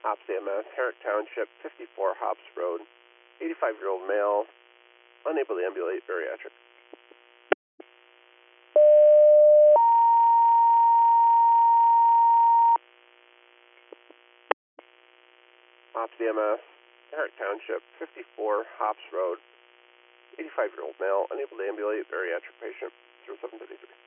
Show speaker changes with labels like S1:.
S1: Hops AMS, Herrick Township, 54 Hops Road, 85-year-old male, unable to ambulate, bariatric. Hops AMS, Herrick Township, 54 Hops Road, 85-year-old male, unable to ambulate, bariatric patient, 0733.